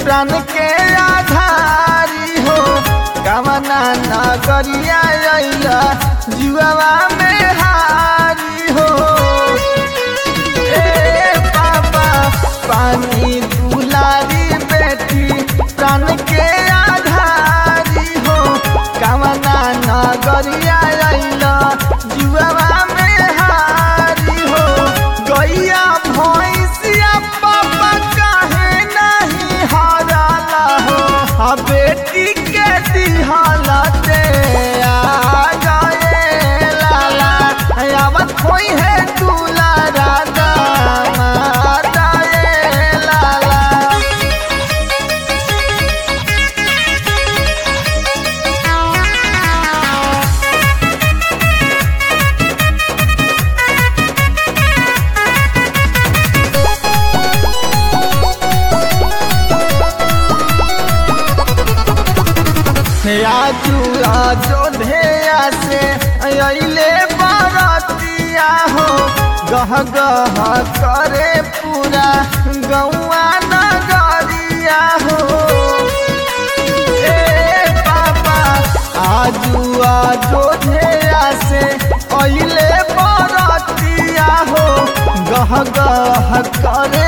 प्राण के आधारी हो कवना नगरिया अइला जुआवा में हारी हो। ए पापा पानी दुलारी बेटी प्राण के आधारी हो कवना नगरिया अइला जुआवा में हारी हो। गैया भैंसिया पापा काहे नहीं हारला हो आ बेटी के दिहालते आ गए लाला आवत कोई है दुलारा दामादा ए लाला। अयोध्या से अइले बरतिया हो गह गह करे पूरा गौआ नगरिया हो। ए पापा आजू अयोध्या से अइले बरतिया हो गह गह करे